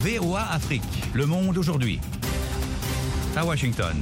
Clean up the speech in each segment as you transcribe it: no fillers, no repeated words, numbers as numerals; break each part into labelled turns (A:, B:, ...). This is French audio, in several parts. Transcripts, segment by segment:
A: VOA Afrique, le monde aujourd'hui. À Washington.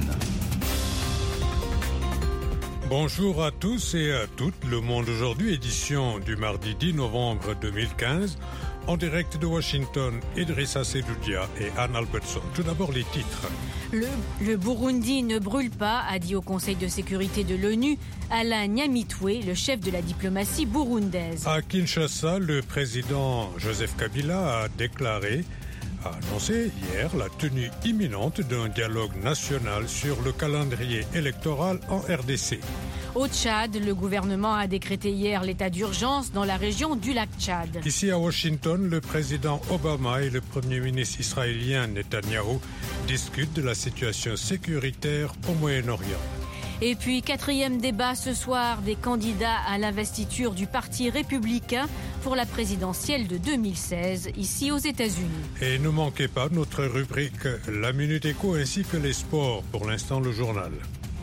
B: Bonjour à tous et à toutes. Le monde aujourd'hui, édition du mardi 10 novembre 2015. En direct de Washington, Idrissa Sedoudia et Anne Albertson. Tout d'abord, les titres.
C: Le Burundi ne brûle pas, a dit au Conseil de sécurité de l'ONU Alain Nyamitwe, le chef de la diplomatie burundaise.
B: À Kinshasa, le président Joseph Kabila a annoncé hier la tenue imminente d'un dialogue national sur le calendrier électoral en RDC.
C: Au Tchad, le gouvernement a décrété hier l'état d'urgence dans la région du lac Tchad.
B: Ici à Washington, le président Obama et le premier ministre israélien Netanyahou discutent de la situation sécuritaire au Moyen-Orient.
C: Et puis, quatrième débat ce soir des candidats à l'investiture du Parti républicain pour la présidentielle de 2016, ici aux États-Unis.
B: Et ne manquez pas notre rubrique La Minute Éco ainsi que les sports. Pour l'instant, le journal.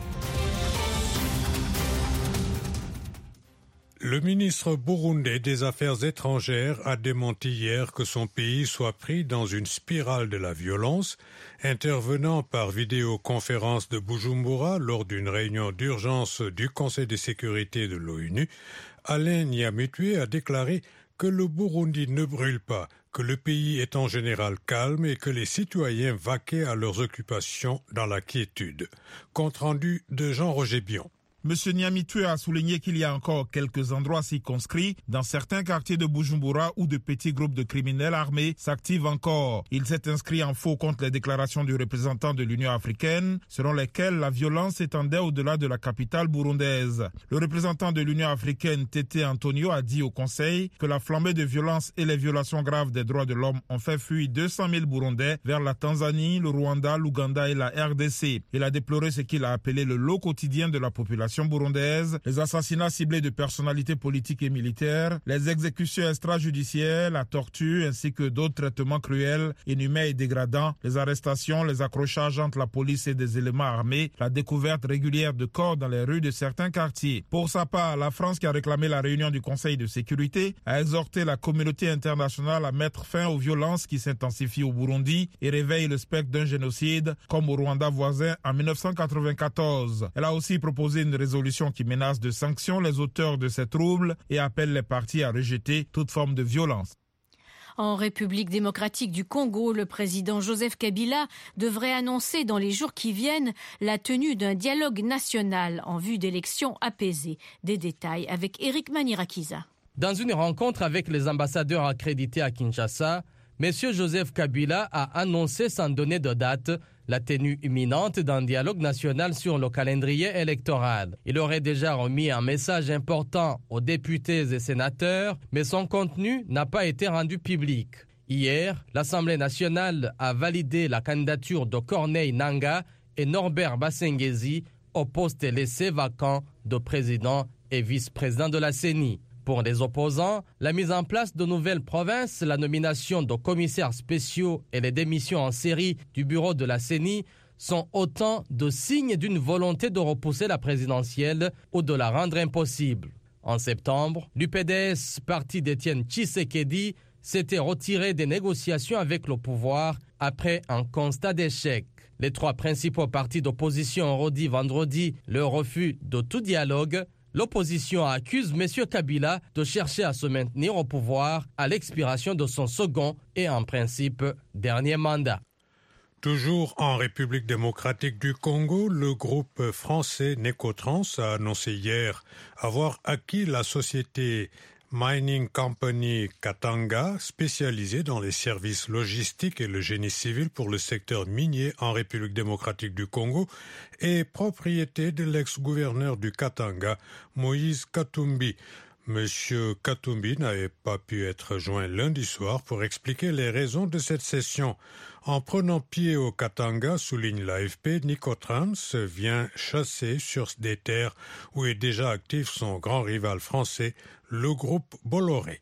B: Le ministre burundais des Affaires étrangères a démenti hier que son pays soit pris dans une spirale de la violence. Intervenant par vidéoconférence de Bujumbura lors d'une réunion d'urgence du Conseil de sécurité de l'ONU, Alain Nyamitwe a déclaré que le Burundi ne brûle pas, que le pays est en général calme et que les citoyens vaquaient à leurs occupations dans la quiétude. Compte rendu de Jean-Roger Bion.
D: M. Nyamitwe a souligné qu'il y a encore quelques endroits circonscrits dans certains quartiers de Bujumbura où de petits groupes de criminels armés s'activent encore. Il s'est inscrit en faux contre les déclarations du représentant de l'Union africaine selon lesquelles la violence s'étendait au-delà de la capitale burundaise. Le représentant de l'Union africaine, Tété Antonio, a dit au Conseil que la flambée de violence et les violations graves des droits de l'homme ont fait fuir 200 000 Burundais vers la Tanzanie, le Rwanda, l'Ouganda et la RDC. Il a déploré ce qu'il a appelé le lot quotidien de la population burundaise, les assassinats ciblés de personnalités politiques et militaires, les exécutions extrajudiciaires, la torture ainsi que d'autres traitements cruels, inhumains et dégradants, les arrestations, les accrochages entre la police et des éléments armés, la découverte régulière de corps dans les rues de certains quartiers. Pour sa part, la France, qui a réclamé la réunion du Conseil de sécurité, a exhorté la communauté internationale à mettre fin aux violences qui s'intensifient au Burundi et réveillent le spectre d'un génocide comme au Rwanda voisin en 1994. Elle a aussi proposé une résolution qui menace de sanctions les auteurs de ces troubles et appelle les partis à rejeter toute forme de violence.
C: En République démocratique du Congo, le président Joseph Kabila devrait annoncer dans les jours qui viennent la tenue d'un dialogue national en vue d'élections apaisées. Des détails avec Éric Manirakiza.
E: Dans une rencontre avec les ambassadeurs accrédités à Kinshasa, M. Joseph Kabila a annoncé sans donner de date la tenue imminente d'un dialogue national sur le calendrier électoral. Il aurait déjà remis un message important aux députés et sénateurs, mais son contenu n'a pas été rendu public. Hier, l'Assemblée nationale a validé la candidature de Corneille Nangaa et Norbert Basengezi au poste laissé vacant de président et vice-président de la CENI. Pour les opposants, la mise en place de nouvelles provinces, la nomination de commissaires spéciaux et les démissions en série du bureau de la CENI sont autant de signes d'une volonté de repousser la présidentielle ou de la rendre impossible. En septembre, l'UPDS, parti d'Étienne Tshisekedi, s'était retiré des négociations avec le pouvoir après un constat d'échec. Les trois principaux partis d'opposition ont redit vendredi leur refus de tout dialogue. L'opposition accuse M. Kabila de chercher à se maintenir au pouvoir à l'expiration de son second et en principe dernier mandat.
B: Toujours en République démocratique du Congo, le groupe français Necotrans a annoncé hier avoir acquis la société Mining Company Katanga, spécialisée dans les services logistiques et le génie civil pour le secteur minier en République démocratique du Congo, et propriété de l'ex-gouverneur du Katanga, Moïse Katumbi. Monsieur Katumbi n'avait pas pu être joint lundi soir pour expliquer les raisons de cette cession. En prenant pied au Katanga, souligne l'AFP, Necotrans vient chasser sur des terres où est déjà actif son grand rival français, le groupe Bolloré.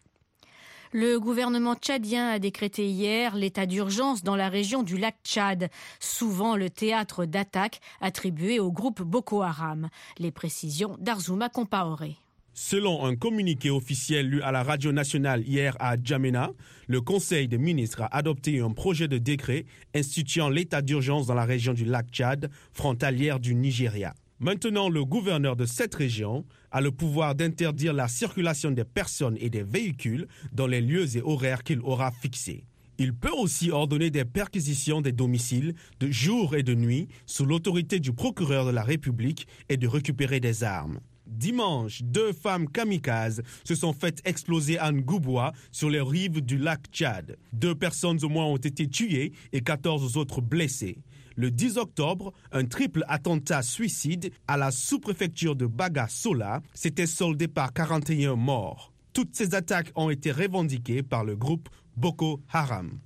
C: Le gouvernement tchadien a décrété hier l'état d'urgence dans la région du lac Tchad, souvent le théâtre d'attaques attribué au groupe Boko Haram. Les précisions d'Arzouma Compaoré.
F: Selon un communiqué officiel lu à la radio nationale hier à Djamena, le Conseil des ministres a adopté un projet de décret instituant l'état d'urgence dans la région du lac Tchad, frontalière du Nigeria. Maintenant, le gouverneur de cette région a le pouvoir d'interdire la circulation des personnes et des véhicules dans les lieux et horaires qu'il aura fixés. Il peut aussi ordonner des perquisitions des domiciles de jour et de nuit sous l'autorité du procureur de la République et de récupérer des armes. Dimanche, 2 femmes kamikazes se sont faites exploser à Ngouboua sur les rives du lac Tchad. 2 personnes au moins ont été tuées et 14 autres blessées. Le 10 octobre, un triple attentat suicide à la sous-préfecture de Baga-Sola s'était soldé par 41 morts. Toutes ces attaques ont été revendiquées par le groupe Boko Haram.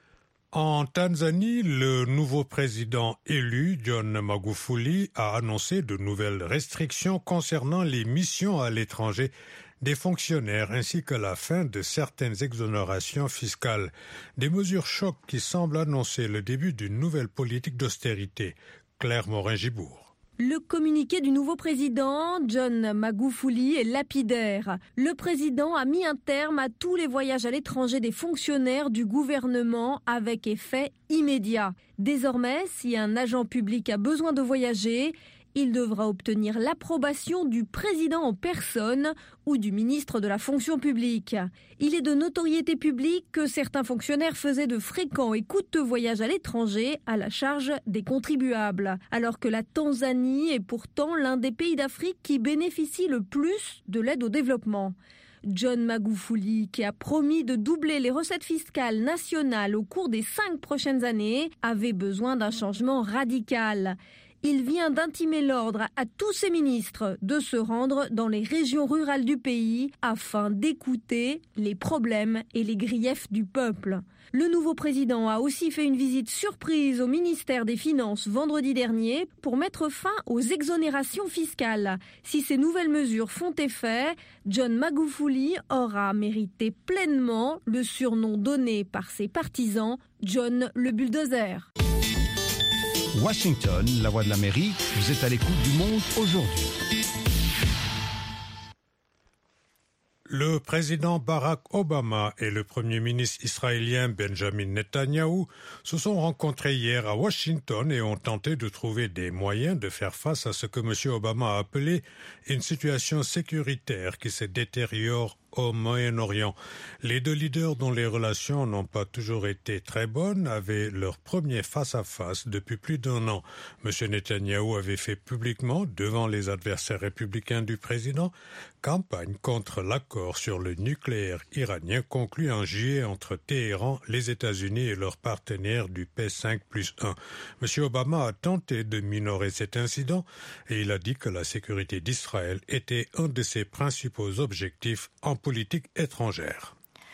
B: En Tanzanie, le nouveau président élu, John Magufuli, a annoncé de nouvelles restrictions concernant les missions à l'étranger des fonctionnaires ainsi que la fin de certaines exonérations fiscales. Des mesures choc qui semblent annoncer le début d'une nouvelle politique d'austérité. Claire Morin-Gibourg.
G: Le communiqué du nouveau président, John Magufuli, est lapidaire. Le président a mis un terme à tous les voyages à l'étranger des fonctionnaires du gouvernement avec effet immédiat. Désormais, si un agent public a besoin de voyager, il devra obtenir l'approbation du président en personne ou du ministre de la fonction publique. Il est de notoriété publique que certains fonctionnaires faisaient de fréquents et coûteux voyages à l'étranger à la charge des contribuables, alors que la Tanzanie est pourtant l'un des pays d'Afrique qui bénéficie le plus de l'aide au développement. John Magufuli, qui a promis de doubler les recettes fiscales nationales au cours des 5 prochaines années, avait besoin d'un changement radical. Il vient d'intimer l'ordre à tous ses ministres de se rendre dans les régions rurales du pays afin d'écouter les problèmes et les griefs du peuple. Le nouveau président a aussi fait une visite surprise au ministère des Finances vendredi dernier pour mettre fin aux exonérations fiscales. Si ces nouvelles mesures font effet, John Magufuli aura mérité pleinement le surnom donné par ses partisans, John le bulldozer.
A: Washington, la voix de l'Amérique, vous êtes à l'écoute du monde aujourd'hui.
B: Le président Barack Obama et le premier ministre israélien Benjamin Netanyahou se sont rencontrés hier à Washington et ont tenté de trouver des moyens de faire face à ce que M. Obama a appelé une situation sécuritaire qui se détériore au Moyen-Orient. Les 2 leaders dont les relations n'ont pas toujours été très bonnes avaient leur premier face-à-face depuis plus d'1 an. M. Netanyahou avait fait publiquement, devant les adversaires républicains du président, campagne contre l'accord sur le nucléaire iranien conclu en juillet entre Téhéran, les États-Unis et leurs partenaires du P5+1. M. Obama a tenté de minorer cet incident et il a dit que la sécurité d'Israël était un de ses principaux objectifs en politique étrangère.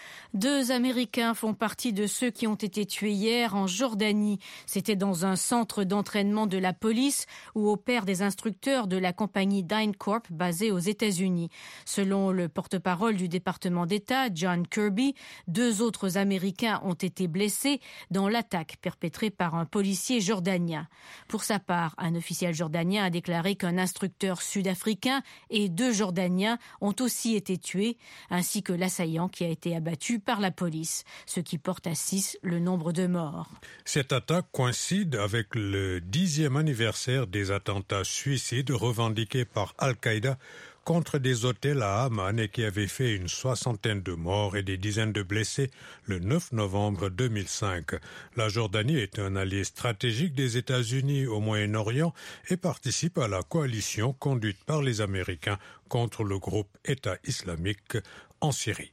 C: 2 Américains font partie de ceux qui ont été tués hier en Jordanie. C'était dans un centre d'entraînement de la police où opèrent des instructeurs de la compagnie DynCorp basée aux États-Unis. Selon le porte-parole du département d'État, John Kirby, 2 autres Américains ont été blessés dans l'attaque perpétrée par un policier jordanien. Pour sa part, un officiel jordanien a déclaré qu'un instructeur sud-africain et 2 Jordaniens ont aussi été tués, ainsi que l'assaillant qui a été abattu par la police, ce qui porte à 6 le nombre de morts.
B: Cette attaque coïncide avec le 10e anniversaire des attentats suicides revendiqués par Al-Qaïda contre des hôtels à Amman et qui avaient fait une 60aine de morts et des dizaines de blessés le 9 novembre 2005. La Jordanie est un allié stratégique des États-Unis au Moyen-Orient et participe à la coalition conduite par les Américains contre le groupe État islamique en Syrie.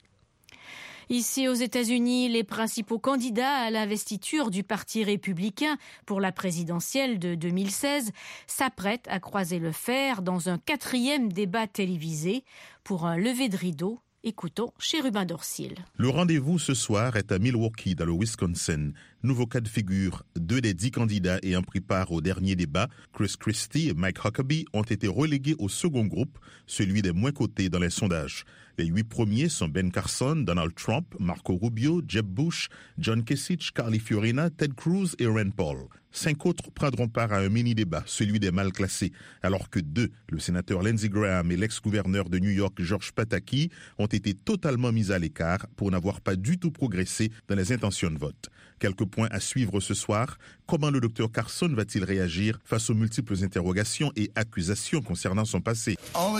C: Ici aux États-Unis, les principaux candidats à l'investiture du Parti républicain pour la présidentielle de 2016 s'apprêtent à croiser le fer dans un 4e débat télévisé pour un lever de rideau. Écoutons Chérubin Dorsil.
H: Le rendez-vous ce soir est à Milwaukee, dans le Wisconsin. Nouveau cas de figure, 2 des 10 candidats ayant pris part au dernier débat, Chris Christie et Mike Huckabee, ont été relégués au second groupe, celui des moins cotés dans les sondages. Les 8 premiers sont Ben Carson, Donald Trump, Marco Rubio, Jeb Bush, John Kasich, Carly Fiorina, Ted Cruz et Rand Paul. 5 autres prendront part à un mini-débat, celui des mal classés, alors que 2, le sénateur Lindsey Graham et l'ex-gouverneur de New York George Pataki, ont été totalement mis à l'écart pour n'avoir pas du tout progressé dans les intentions de vote. Quelques points à suivre ce soir. Comment le Dr Carson va-t-il réagir face aux multiples interrogations et accusations concernant son passé?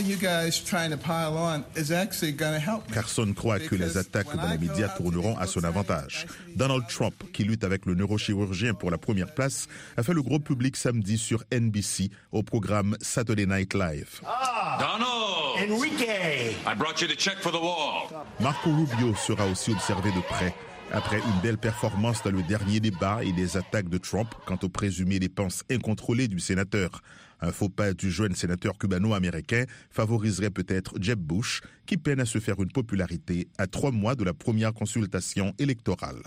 H: Carson croit que les attaques dans les médias tourneront à son avantage. Donald Trump, qui lutte avec le neurochirurgien pour la première place, a fait le gros public samedi sur NBC au programme Saturday Night Live.
I: Donald! Enrique! I brought you the check for the wall.
H: Marco Rubio sera aussi observé de près. Après une belle performance dans le dernier débat et des attaques de Trump quant aux présumées dépenses incontrôlées du sénateur. Un faux pas du jeune sénateur cubano-américain favoriserait peut-être Jeb Bush, qui peine à se faire une popularité à 3 mois de la première consultation électorale.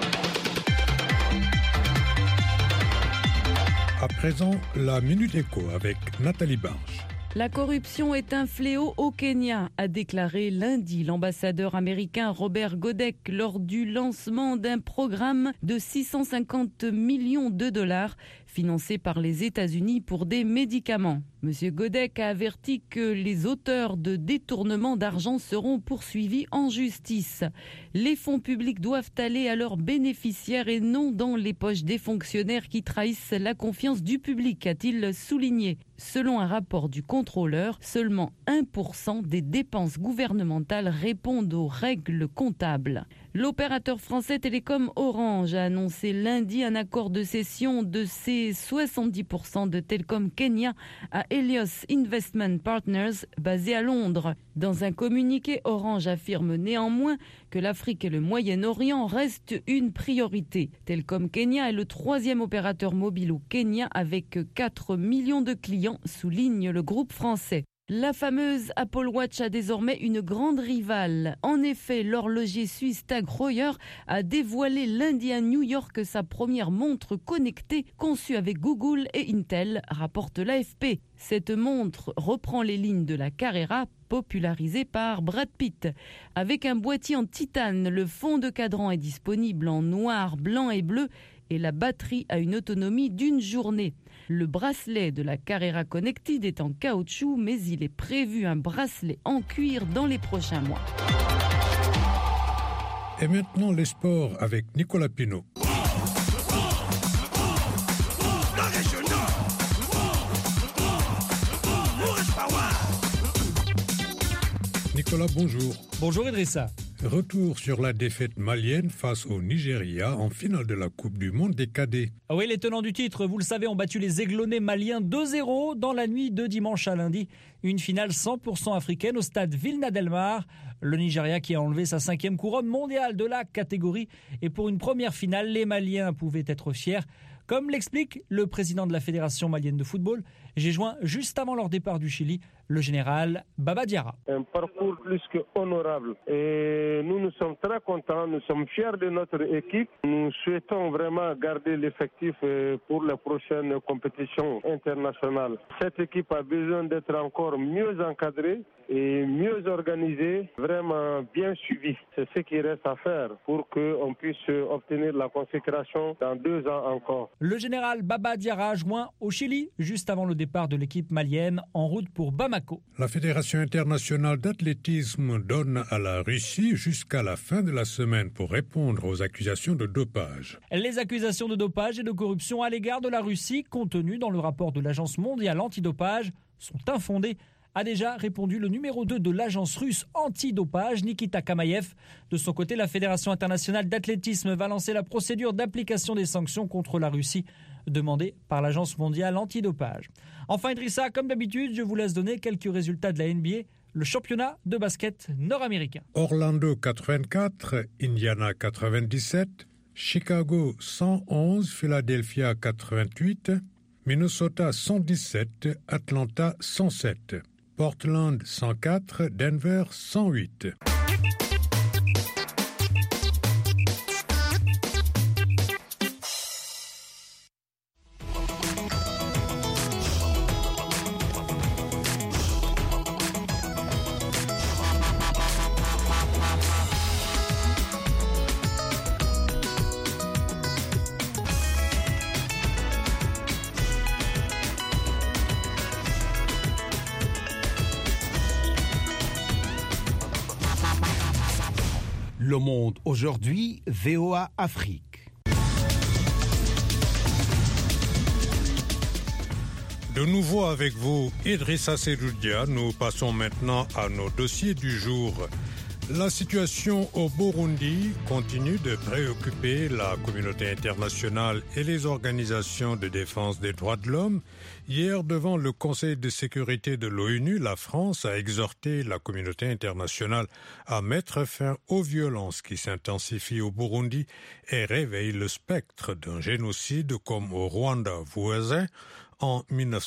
B: À présent, la Minute Éco avec Nathalie Barge.
J: La corruption est un fléau au Kenya, a déclaré lundi l'ambassadeur américain Robert Godek lors du lancement d'un programme de 650 millions de dollars financé par les États-Unis pour des médicaments. Monsieur Godek a averti que les auteurs de détournement d'argent seront poursuivis en justice. Les fonds publics doivent aller à leurs bénéficiaires et non dans les poches des fonctionnaires qui trahissent la confiance du public, a-t-il souligné. Selon un rapport du contrôleur, seulement 1% des dépenses gouvernementales répondent aux règles comptables. L'opérateur français Télécom Orange a annoncé lundi un accord de cession de ses 70% de Telecom Kenya à Helios Investment Partners, basé à Londres. Dans un communiqué, Orange affirme néanmoins que l'Afrique et le Moyen-Orient restent une priorité. Telecom Kenya est le 3e opérateur mobile au Kenya avec 4 millions de clients, souligne le groupe français. La fameuse Apple Watch a désormais une grande rivale. En effet, l'horloger suisse Tag Heuer a dévoilé lundi à New York sa première montre connectée conçue avec Google et Intel, rapporte l'AFP. Cette montre reprend les lignes de la Carrera, popularisée par Brad Pitt. Avec un boîtier en titane, le fond de cadran est disponible en noir, blanc et bleu et la batterie a une autonomie d'1 journée. Le bracelet de la Carrera Connected est en caoutchouc, mais il est prévu un bracelet en cuir dans les prochains mois.
B: Et maintenant les sports avec Nicolas Pinault. Nicolas, bonjour.
K: Bonjour Idrissa.
B: Retour sur la défaite malienne face au Nigeria en finale de la Coupe du Monde des cadets.
K: Ah oui, les tenants du titre, vous le savez, ont battu les Aiglonnais maliens 2-0 dans la nuit de dimanche à lundi. Une finale 100% africaine au stade Vilna Del Mar. Le Nigeria qui a enlevé sa 5e couronne mondiale de la catégorie. Et pour une première finale, les Maliens pouvaient être fiers. Comme l'explique le président de la Fédération malienne de football, j'ai joint juste avant leur départ du Chili le général Baba Diarra.
L: Un parcours plus que honorable et nous sommes très contents, nous sommes fiers de notre équipe. Nous souhaitons vraiment garder l'effectif pour les prochaines compétitions internationales. Cette équipe a besoin d'être encore mieux encadrée et mieux organisée, vraiment bien suivie. C'est ce qui reste à faire pour qu'on puisse obtenir la consécration dans 2 ans encore.
K: Le général Baba Diarra joint au Chili juste avant le départ de l'équipe malienne en route pour Bamako.
B: La Fédération internationale d'athlétisme donne à la Russie jusqu'à la fin de la semaine pour répondre aux accusations de dopage.
K: Les accusations de dopage et de corruption à l'égard de la Russie, contenues dans le rapport de l'Agence mondiale antidopage, sont infondées, a déjà répondu le numéro 2 de l'agence russe antidopage, Nikita Kamayev. De son côté, la Fédération internationale d'athlétisme va lancer la procédure d'application des sanctions contre la Russie, demandée par l'agence mondiale antidopage. Enfin, Idrissa, comme d'habitude, je vous laisse donner quelques résultats de la NBA, le championnat de basket nord-américain.
B: Orlando 84, Indiana 97, Chicago 111, Philadelphia 88, Minnesota 117, Atlanta 107, Portland 104, Denver 108.
M: Le Monde aujourd'hui, VOA Afrique.
B: De nouveau avec vous, Idrissa Seloudia. Nous passons maintenant à nos dossiers du jour. La situation au Burundi continue de préoccuper la communauté internationale et les organisations de défense des droits de l'homme. Hier, devant le Conseil de sécurité de l'ONU, la France a exhorté la communauté internationale à mettre fin aux violences qui s'intensifient au Burundi et réveillent le spectre d'un génocide comme au Rwanda voisin en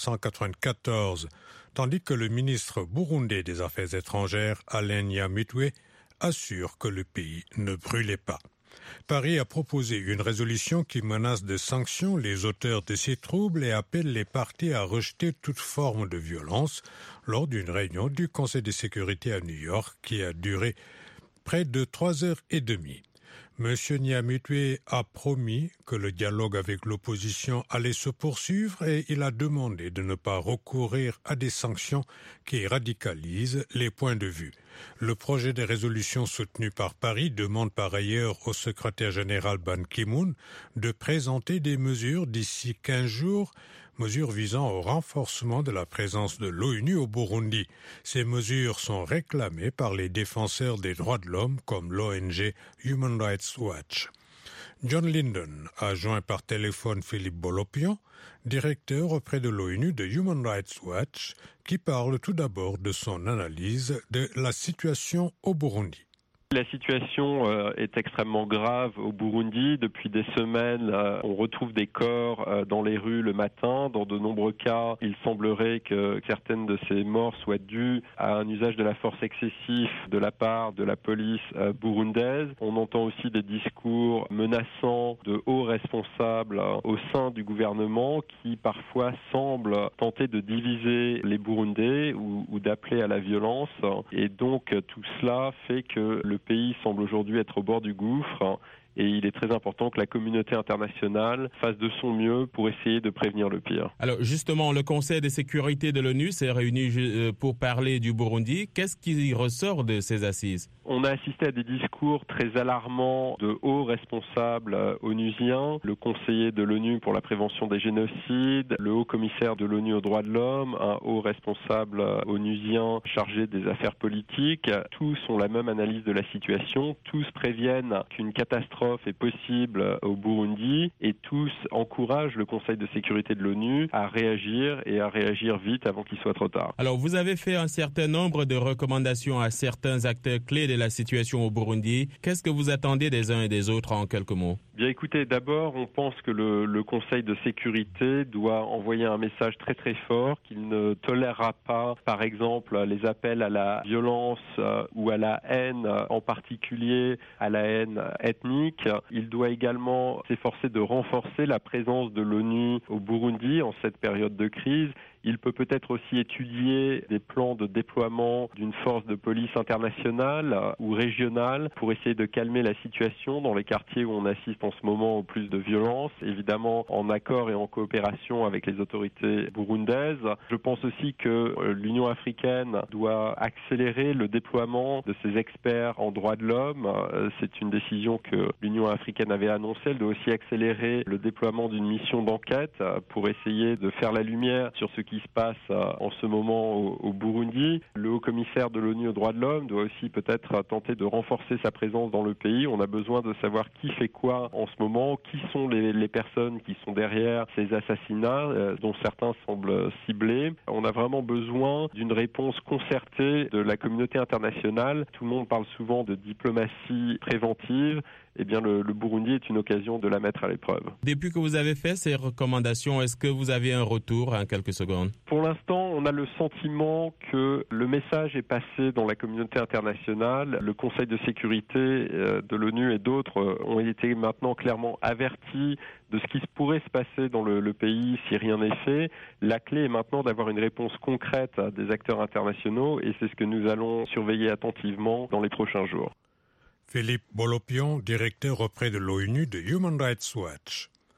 B: 1994, tandis que le ministre burundais des Affaires étrangères, Alain Nyamitwe, assure que le pays ne brûlait pas. Paris a proposé une résolution qui menace de sanctions les auteurs de ces troubles et appelle les parties à rejeter toute forme de violence lors d'une réunion du Conseil de sécurité à New York qui a duré près de 3h30. M. Nyamitwe a promis que le dialogue avec l'opposition allait se poursuivre et il a demandé de ne pas recourir à des sanctions qui radicalisent les points de vue. Le projet de résolution soutenu par Paris demande par ailleurs au secrétaire général Ban Ki-moon de présenter des mesures d'ici 15 jours, mesures visant au renforcement de la présence de l'ONU au Burundi. Ces mesures sont réclamées par les défenseurs des droits de l'homme comme l'ONG Human Rights Watch. John Linden a joint par téléphone Philippe Bolopian, directeur auprès de l'ONU de Human Rights Watch, qui parle tout d'abord de son analyse de la situation au Burundi.
N: La situation est extrêmement grave au Burundi. Depuis des semaines, on retrouve des corps dans les rues le matin. Dans de nombreux cas, il semblerait que certaines de ces morts soient dues à un usage de la force excessif de la part de la police burundaise. On entend aussi des discours menaçants de hauts responsables au sein du gouvernement qui parfois semblent tenter de diviser les Burundais ou d'appeler à la violence. Et donc tout cela fait que le pays semble aujourd'hui être au bord du gouffre et il est très important que la communauté internationale fasse de son mieux pour essayer de prévenir le pire.
F: Alors justement, le Conseil de sécurité de l'ONU s'est réuni pour parler du Burundi. Qu'est-ce qui ressort de ces assises ?
N: On a assisté à des discours très alarmants de hauts responsables onusiens, le conseiller de l'ONU pour la prévention des génocides, le haut commissaire de l'ONU aux droits de l'homme, un haut responsable onusien chargé des affaires politiques. Tous ont la même analyse de la situation, tous préviennent qu'une catastrophe est possible au Burundi et tous encouragent le Conseil de sécurité de l'ONU à réagir et à réagir vite avant qu'il soit trop tard.
F: Alors vous avez fait un certain nombre de recommandations à certains acteurs clés de la situation au Burundi. Qu'est-ce que vous attendez des uns et des autres en quelques mots ?
N: Bien écoutez, d'abord on pense que le Conseil de sécurité doit envoyer un message très très fort qu'il ne tolérera pas par exemple les appels à la violence ou à la haine, en particulier à la haine ethnique. Il doit également s'efforcer de renforcer la présence de l'ONU au Burundi en cette période de crise. Il peut peut-être aussi étudier des plans de déploiement d'une force de police internationale ou régionale pour essayer de calmer la situation dans les quartiers où on assiste en ce moment au plus de violence, évidemment en accord et en coopération avec les autorités burundaises. Je pense aussi que l'Union africaine doit accélérer le déploiement de ses experts en droits de l'homme. C'est une décision que l'Union africaine avait annoncée. Elle doit aussi accélérer le déploiement d'une mission d'enquête pour essayer de faire la lumière sur ce qui se passe en ce moment au Burundi. Le haut-commissaire de l'ONU aux droits de l'homme doit aussi peut-être tenter de renforcer sa présence dans le pays. On a besoin de savoir qui fait quoi en ce moment, qui sont les personnes qui sont derrière ces assassinats, dont certains semblent ciblés. On a vraiment besoin d'une réponse concertée de la communauté internationale. Tout le monde parle souvent de diplomatie préventive. Eh bien, le Burundi est une occasion de la mettre à l'épreuve.
F: Depuis que vous avez fait ces recommandations, est-ce que vous avez un retour en quelques secondes ?
N: Pour l'instant, on a le sentiment que le message est passé dans la communauté internationale. Le Conseil de sécurité de l'ONU et d'autres ont été maintenant clairement avertis de ce qui pourrait se passer dans le pays si rien n'est fait. La clé est maintenant d'avoir une réponse concrète des acteurs internationaux et c'est ce que nous allons surveiller attentivement dans les prochains jours.
B: Philippe Bolopian, directeur auprès de l'ONU de Human Rights Watch.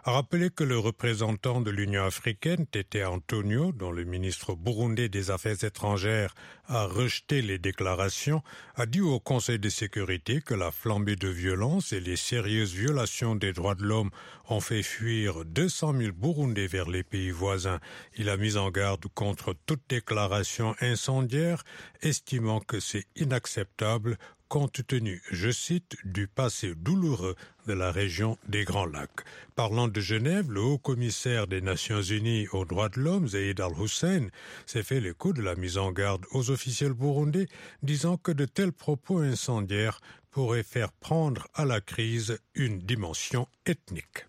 B: a rappelé que le représentant de l'Union africaine, Tete Antonio, dont le ministre burundais des Affaires étrangères a rejeté les déclarations, a dit au Conseil de sécurité que la flambée de violence et les sérieuses violations des droits de l'homme ont fait fuir 200 000 Burundais vers les pays voisins. Il a mis en garde contre toute déclaration incendiaire, estimant que c'est inacceptable compte tenu, je cite, du passé douloureux de la région des Grands Lacs. Parlant de Genève, le haut-commissaire des Nations Unies aux droits de l'homme, Zeid Al-Hussein, s'est fait l'écho de la mise en garde aux officiels burundais, disant que de tels propos incendiaires pourraient faire prendre à la crise une dimension ethnique.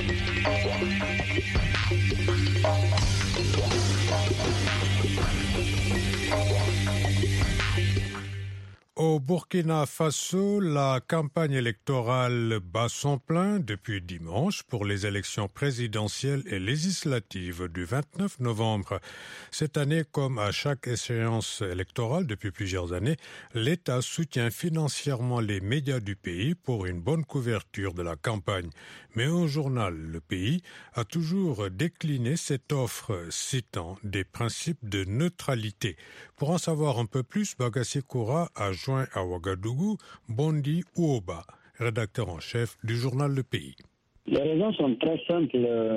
B: Au Burkina Faso, la campagne électorale bat son plein depuis dimanche pour les élections présidentielles et législatives du 29 novembre. Cette année, comme à chaque échéance électorale depuis plusieurs années, l'État soutient financièrement les médias du pays pour une bonne couverture de la campagne. Mais un journal, Le Pays, a toujours décliné cette offre, citant des principes de neutralité. Pour en savoir un peu plus, Bagassi Koura a joint à Ouagadougou Bondi Ouoba, rédacteur en chef du journal Le Pays.
O: Les raisons sont très simples.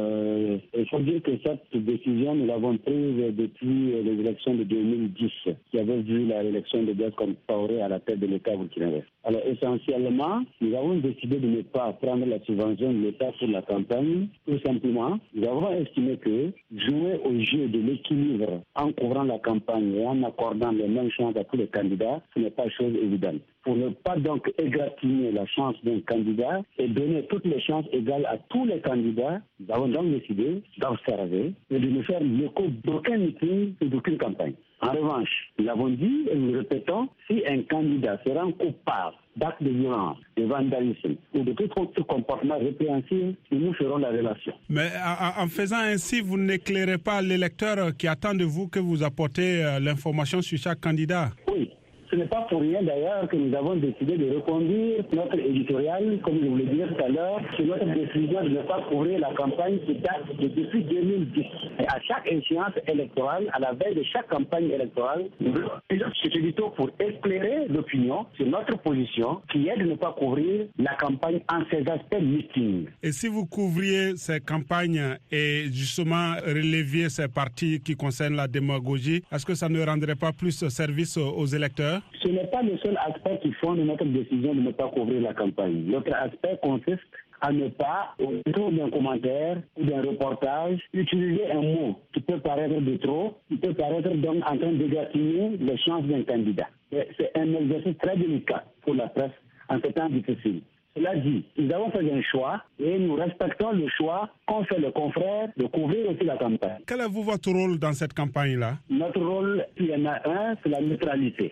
O: Il faut dire que cette décision, nous l'avons prise depuis les élections de 2010, qui avait vu l'élection de Blaise Compaoré à la tête de l'État burkinabé. Alors essentiellement, nous avons décidé de ne pas prendre la subvention de l'État pour la campagne. Tout simplement, nous avons estimé que jouer au jeu de l'équilibre en couvrant la campagne et en accordant les mêmes chances à tous les candidats, ce n'est pas chose évidente. Pour ne pas donc égratigner la chance d'un candidat et donner toutes les chances égales à tous les candidats, nous avons donc décidé d'observer et de ne faire l'écho d'aucun meeting et d'aucune campagne. En revanche, nous l'avons dit et nous le répétons, si un candidat se rend coupable d'actes de violence, de vandalisme ou de tout autre comportement répréhensible, nous ferons la relation.
P: Mais en faisant ainsi, vous n'éclairez pas l'électeur qui attend de vous que vous apportez l'information sur chaque candidat.
O: Oui. Ce n'est pas pour rien d'ailleurs que nous avons décidé de reconduire notre éditorial, comme je voulais dire tout à l'heure, sur notre décision de ne pas couvrir la campagne qui date depuis 2010. Et à chaque échéance électorale, à la veille de chaque campagne électorale, nous avons cet édito pour éclairer l'opinion sur notre position qui est de ne pas couvrir la campagne en ses aspects meeting.
P: Et si vous couvriez ces campagnes et justement releviez ces parties qui concernent la démagogie, est-ce que ça ne rendrait pas plus service aux électeurs?
O: Ce n'est pas le seul aspect qui fonde notre décision de ne pas couvrir la campagne. L'autre aspect consiste à ne pas, autour d'un commentaire ou d'un reportage, utiliser un mot qui peut paraître de trop, qui peut paraître donc en train d'égratigner les chances d'un candidat. C'est un exercice très délicat pour la presse en ces temps difficiles. Cela dit, nous avons fait un choix et nous respectons le choix qu'ont fait les confrères de couvrir aussi la campagne.
P: Quel est votre rôle dans cette campagne-là?
O: Notre rôle, il y en a un, c'est la neutralité.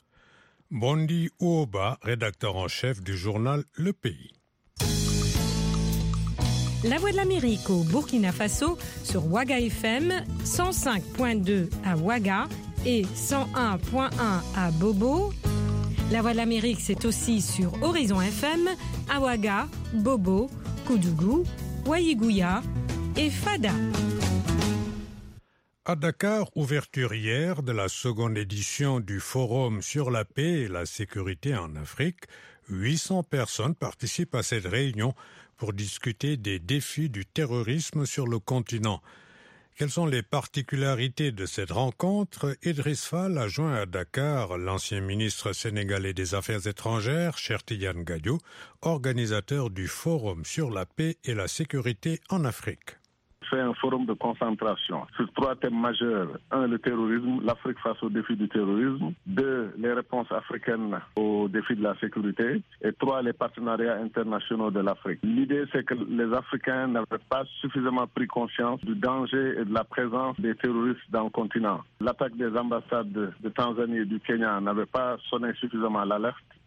B: Bondi Ouoba, rédacteur en chef du journal Le Pays.
Q: La Voix de l'Amérique au Burkina Faso sur Ouaga FM, 105.2 à Ouaga et 101.1 à Bobo. La Voix de l'Amérique, c'est aussi sur Horizon FM, à Ouaga, Bobo, Koudougou, Ouaïgouya et Fada.
B: À Dakar, ouverture hier de la seconde édition du Forum sur la paix et la sécurité en Afrique. 800 personnes participent à cette réunion pour discuter des défis du terrorisme sur le continent. Quelles sont les particularités de cette rencontre? Idriss Fall a joint à Dakar l'ancien ministre sénégalais des Affaires étrangères, Cheikh Tidiane Gadio, organisateur du Forum sur la paix et la sécurité en Afrique.
R: C'est un forum de concentration sur 3 thèmes majeurs. 1, le terrorisme, l'Afrique face aux défis du terrorisme. 2, les réponses africaines aux défis de la sécurité. Et 3, les partenariats internationaux de l'Afrique. L'idée, c'est que les Africains n'avaient pas suffisamment pris conscience du danger et de la présence des terroristes dans le continent. L'attaque des ambassades de Tanzanie et du Kenya n'avait pas sonné suffisamment l'alerte.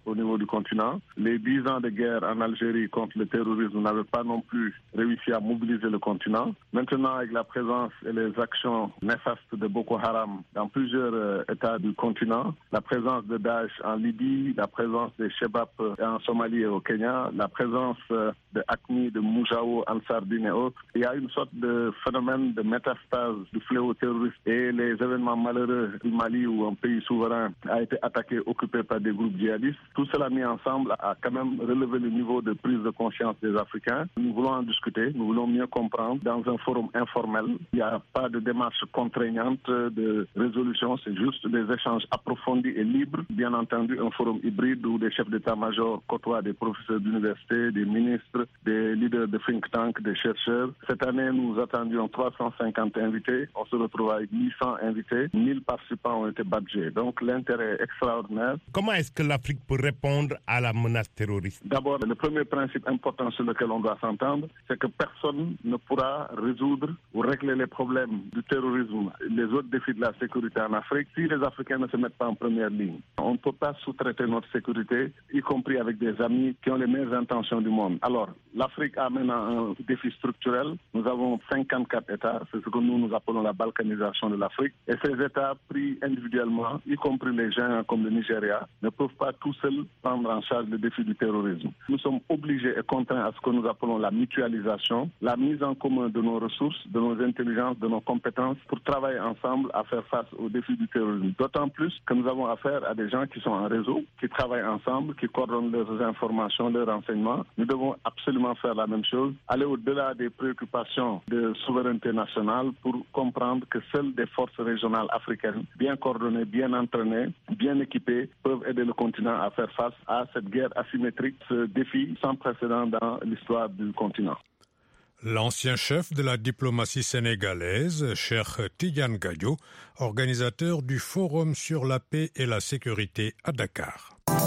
R: au niveau du continent. Les 10 ans de guerre en Algérie contre le terrorisme n'avaient pas non plus réussi à mobiliser le continent. Maintenant, avec la présence et les actions néfastes de Boko Haram dans plusieurs États du continent, la présence de Daesh en Libye, la présence des Shebab en Somalie et au Kenya, la présence de AQMI, de Moujao en Sardine et autres, il y a une sorte de phénomène de métastase du fléau terroriste et les événements malheureux du Mali où un pays souverain a été attaqué, occupé par des groupes djihadistes. Tout cela mis ensemble a quand même relevé le niveau de prise de conscience des Africains. Nous voulons en discuter, nous voulons mieux comprendre dans un forum informel. Il n'y a pas de démarche contraignante de résolution, c'est juste des échanges approfondis et libres. Bien entendu, un forum hybride où des chefs d'état-major côtoient des professeurs d'université, des ministres, des leaders de think tank, des chercheurs. Cette année, nous attendions 350 invités. On se retrouve avec 800 invités. 1000 participants ont été badgés. Donc l'intérêt est extraordinaire.
S: Comment est-ce que l'Afrique peut répondre à la menace terroriste?
R: D'abord, le premier principe important sur lequel on doit s'entendre, c'est que personne ne pourra résoudre ou régler les problèmes du terrorisme, les autres défis de la sécurité en Afrique, si les Africains ne se mettent pas en première ligne. On ne peut pas sous-traiter notre sécurité, y compris avec des amis qui ont les meilleures intentions du monde. Alors, l'Afrique a maintenant un défi structurel. Nous avons 54 États, c'est ce que nous appelons la balkanisation de l'Afrique. Et ces États, pris individuellement, y compris les gens comme le Nigeria, ne peuvent pas tout seuls prendre en charge le défi du terrorisme. Nous sommes obligés et contraints à ce que nous appelons la mutualisation, la mise en commun de nos ressources, de nos intelligences, de nos compétences pour travailler ensemble à faire face au défi du terrorisme. D'autant plus que nous avons affaire à des gens qui sont en réseau, qui travaillent ensemble, qui coordonnent leurs informations, leurs renseignements. Nous devons absolument faire la même chose, aller au-delà des préoccupations de souveraineté nationale pour comprendre que seules des forces régionales africaines, bien coordonnées, bien entraînées, bien équipées, peuvent aider le continent à faire face à cette guerre asymétrique, ce défi sans précédent dans l'histoire du continent.
B: L'ancien chef de la diplomatie sénégalaise, Cheikh Tidiane Gadio, organisateur du Forum sur la paix et la sécurité à Dakar.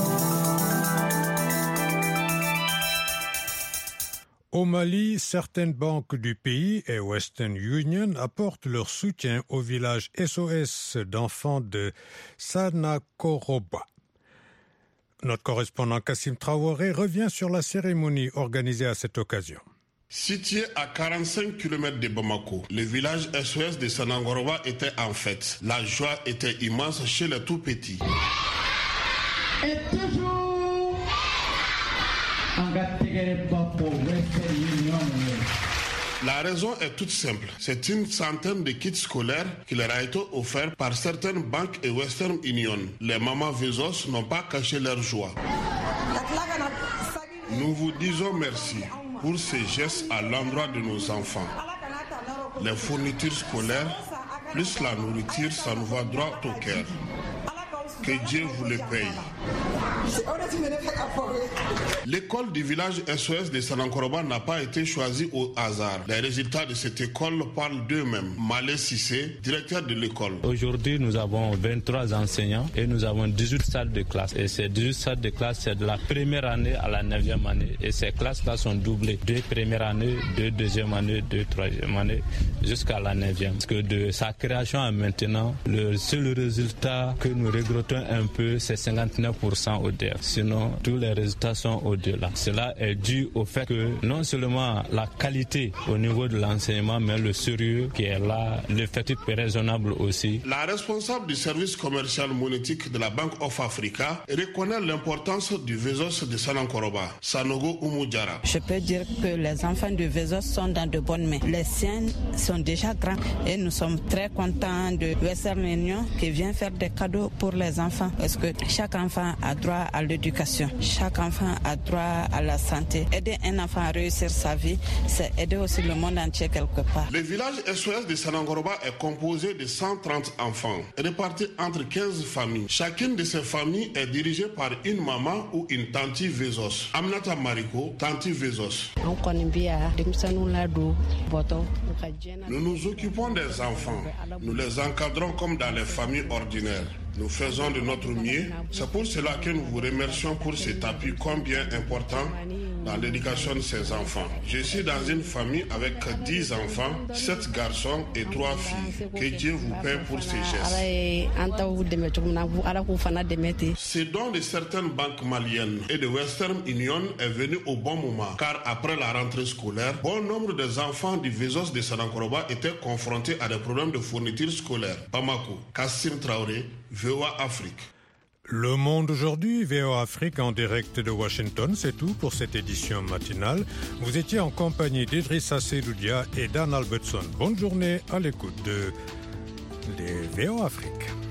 B: Au Mali, certaines banques du pays et Western Union apportent leur soutien au village SOS d'enfants de Sanakoroba. Notre correspondant Kassim Traoré revient sur la cérémonie organisée à cette occasion.
T: Situé à 45 km de Bamako, le village SOS de Sanakoroba était en fête. La joie était immense chez les tout-petits.
U: Et toujours
T: la raison est toute simple. C'est une centaine de kits scolaires qui leur a été offerts par certaines banques et Western Union. Les mamans Vezos n'ont pas caché leur joie. Nous vous disons merci pour ces gestes à l'endroit de nos enfants. Les fournitures scolaires, plus la nourriture, ça nous va droit au cœur. Que Dieu vous le paye. L'école du village SOS de Sanakoroba n'a pas été choisie au hasard. Les résultats de cette école parlent d'eux-mêmes. Malé Sissé, directeur de l'école.
V: Aujourd'hui, nous avons 23 enseignants et nous avons 18 salles de classe. Et ces 18 salles de classe, c'est de la première année à la 9e année. Et ces classes-là sont doublées. 2 premières années, 2 deuxième année, 2 troisième année, jusqu'à la 9e. Parce que de sa création à maintenant, le seul résultat que nous regrettons un peu, c'est 59% au-delà. Sinon, tous les résultats sont au-delà. Cela est dû au fait que non seulement la qualité au niveau de l'enseignement, mais le sérieux qui est là, l'effectif est raisonnable aussi.
T: La responsable du service commercial monétique de la Bank of Africa reconnaît l'importance du Vezos de Sanakoroba, Sanogo Oumoudjara.
W: Je peux dire que les enfants du Vezos sont dans de bonnes mains. Les siens sont déjà grands et nous sommes très contents de Western Union qui vient faire des cadeaux pour les enfants parce que chaque enfant a droit à l'éducation, chaque enfant a droit à la santé. Aider un enfant à réussir sa vie, c'est aider aussi le monde entier quelque part.
T: Le village SOS de Sanakoroba est composé de 130 enfants, répartis entre 15 familles. Chacune de ces familles est dirigée par une maman ou une tante Vezos. Aminata Mariko, tante Vezos. Nous nous occupons des enfants. Nous les encadrons comme dans les familles ordinaires. Nous faisons de notre mieux. C'est pour cela que nous vous remercions pour cet appui combien important dans l'éducation de ses enfants. Je suis dans une famille avec 10 enfants, 7 garçons et 3 filles. Que Dieu vous paie pour ces gestes. Ce don de certaines banques maliennes et de Western Union est venu au bon moment, car après la rentrée scolaire, bon nombre des enfants du Vezos de Sanankoroba étaient confrontés à des problèmes de fourniture scolaire. Bamako, Kassim Traoré, VOA Afrique.
B: Le Monde aujourd'hui, VOA Afrique en direct de Washington, c'est tout pour cette édition matinale. Vous étiez en compagnie d'Idrissa Seloudia et d'Anne Albertson. Bonne journée à l'écoute de VOA Afrique.